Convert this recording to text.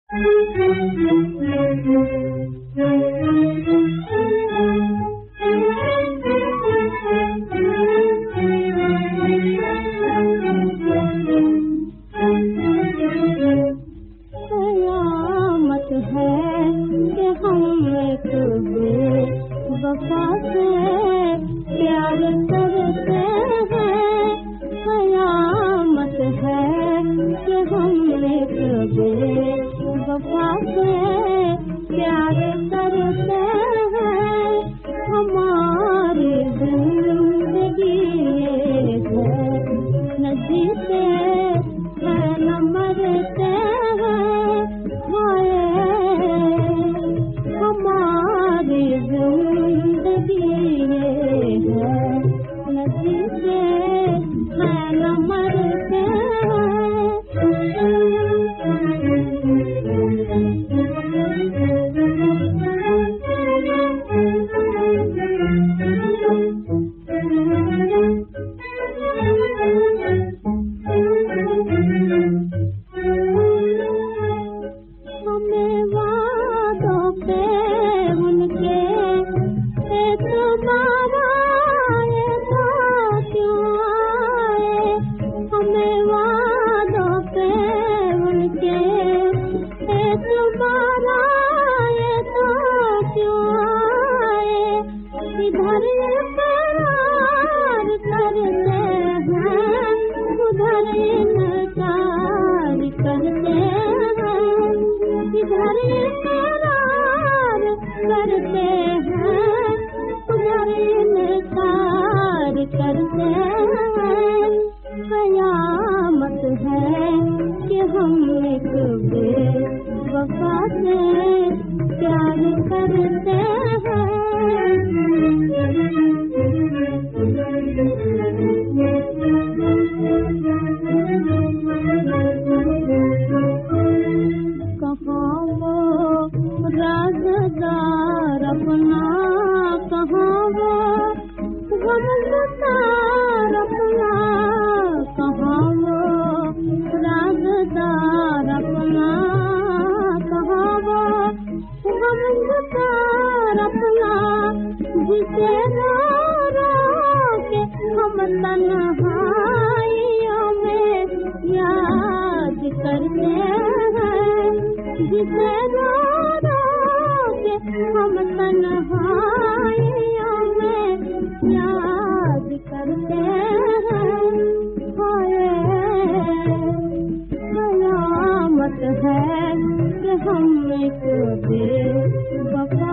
वफा से प्यार करते हैं, कयामत है कि हम एक बेवफा से प्यार करते हैं। हमारी जिंदगी ये है, न जीते हैं न मरते हैं। हमारी जिंदगी ये है, न जीते हैं न मरते हमें वादों पे उनके एतबार आए तो क्यों आए। हमें वादों पे उनके एतबार आए तो क्यों आए। इधर इकरार करते हैं, उधर इनकार करते हैं। इधर इकरार करते हैं, उधर इनकार करते हैं। कयामत है कि हम एक बेवफा से प्यार करते हैं। कहाँ वो राज़दार अपना, कहाँ वो गमगसार अपना। कहाँ वो राज़दार अपना, कहाँ वो गमगसार अपना। जिसे रो रो के हम तन्हाइयों में याद करते हैं। जिसे रो रो के हम तन्हाइयों में याद करते हैं। कयामत है कि हम एक बेवफा